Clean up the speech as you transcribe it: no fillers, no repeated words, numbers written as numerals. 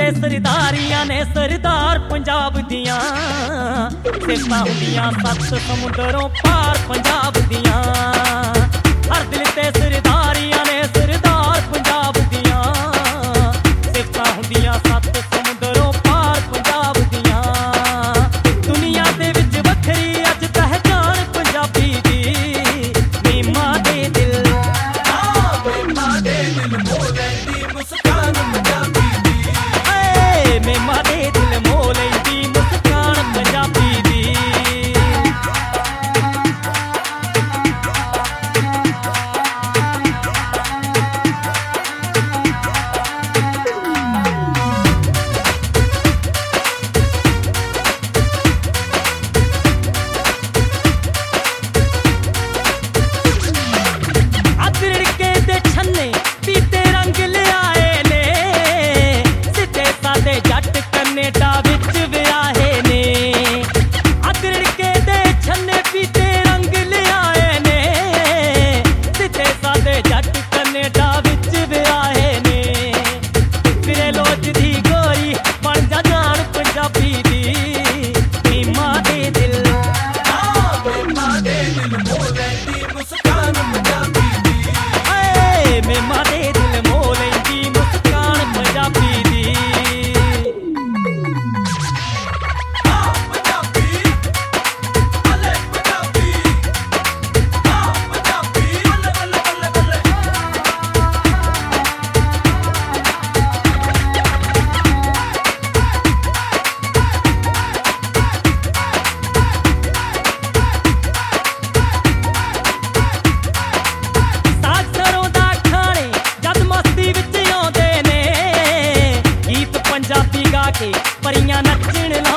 सरदारियां ने सरदार पंजाब दियां, सिफतां हुंदियां सत्त समुंदरों पार पंजाब दियां। हर दिल ते सरदारियां ने सरदार पंजाब दियां, सिफतां हुंदियां सत्त समुंदरों पार पंजाब दियां। दुनिया दे विच वखरी अज पहचान पंजाबी दी, मीमा दे दिल मीमा दे दिल मोह लैंदी मुस्कान पंजाबी दी, मीमा दे दिल मोह लैंदी मुस्कान पंजाबी दी। जट कनेडा विच विआहे ने, अदरके दे छन्ने पीते रंग लियाए ने, सिद्धे सादे जट कनेडा विच विआहे ने। फिरे लोचदी गोरी बन जा जान पंजाबी दी, मीमा दे दिल मीमा दे दिल मोह लैंदी मुस्कान पंजाबी दी, मीमा दे दिल मोह लैंदी मुस्कान पंजाबी दी। पंजाबी गा के परियां नच्चण